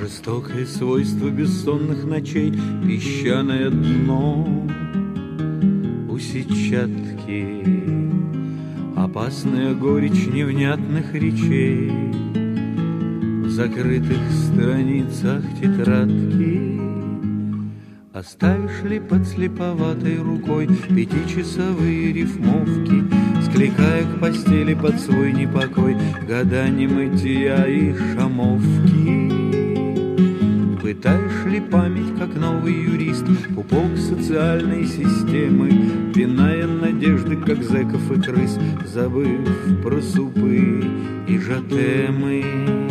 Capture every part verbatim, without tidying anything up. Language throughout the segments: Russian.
Жестокое свойство бессонных ночей, песчаное дно у сетчатки, опасная горечь невнятных речей в закрытых страницах тетрадки. Оставишь ли под слеповатой рукой пятичасовые рифмовки, скликая к постели под свой непокой года немытья и шамовки? Пытаешь ли память, как новый юрист, пупок социальной системы, пиная надежды, как зэков и крыс, забыв про супы и жатемы?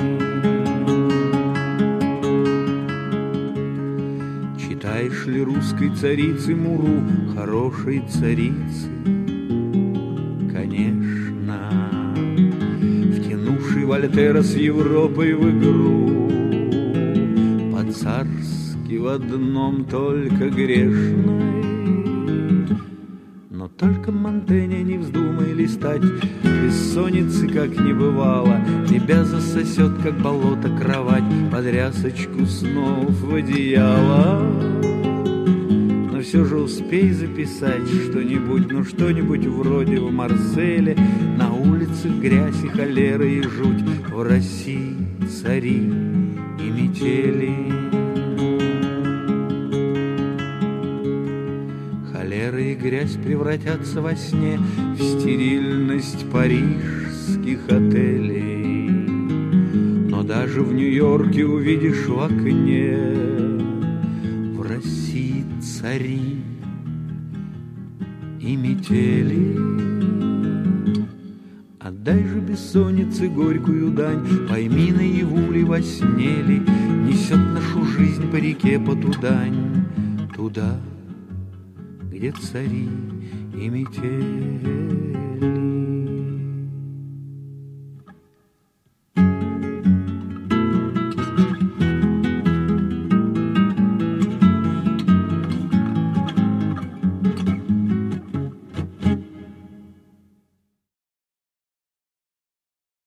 Читаешь ли русской царицы Муру, хорошей царицы? Конечно, втянувший Вольтера с Европой в игру, по-царски в одном только грешной. Но только Монтэня не вздумай листать, бессонницы как не бывало, тебя засосет, как болото, кровать, под рясочку снов в одеяло. Но все же успей записать что-нибудь, ну что-нибудь вроде в Марселе, на улицах грязь и холера и жуть, в России цари и метели. Холера и грязь превратятся во сне в стерильность парижских отелей. Но даже в Нью-Йорке увидишь в окне в России цари и метели. Отдай же бессоннице горькую дань, пойми, наяву ли, во сне ли несет нашу жизнь по реке Потудань, туда, где цари и метели.